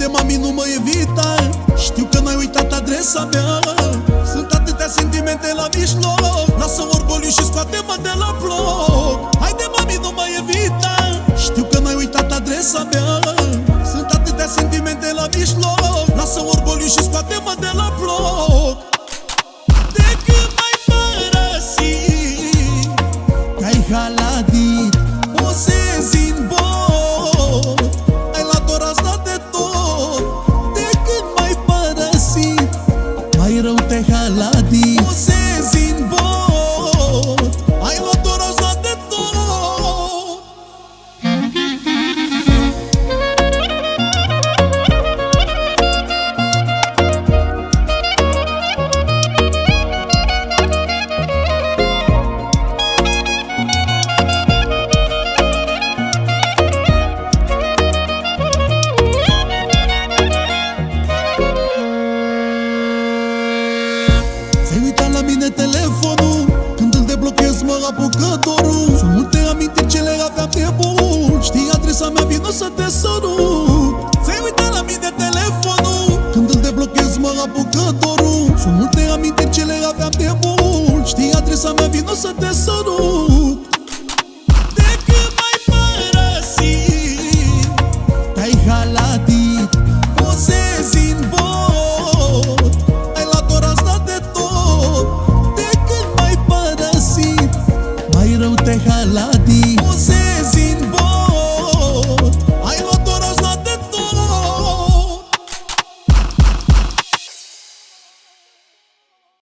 de mami nu mă evita. Știu că n-ai uitat adresa mea. Sunt atâtea sentimente la mijloc. Lasă orgoliu și scoate-mă de la bloc. Hai de mami nu mă evita. Știu că n-ai uitat adresa mea. Sunt atâtea sentimente la mijloc. Lasă orgoliu și scoate-mă de la bloc. De când m-ai părăsit, te-ai haladit, posezi în bot, ai luat o razna de tot. De când m-ai părăsit, mai rău te-ai haladit, posezi în bot, ai luat o razna de tot. Ți-ai uitat la mine telefonul, când îl deblochez mă apucă dorul. Sunt multe amintiri ce le aveam de bun. Știi adresa mea, vino să te sărut. Ți-ai uitat la mine telefonul, când îl deblochez mă apucă dorul. Sunt multe amintiri ce le aveam de bun. Știi adresa mea, vino să te sărut.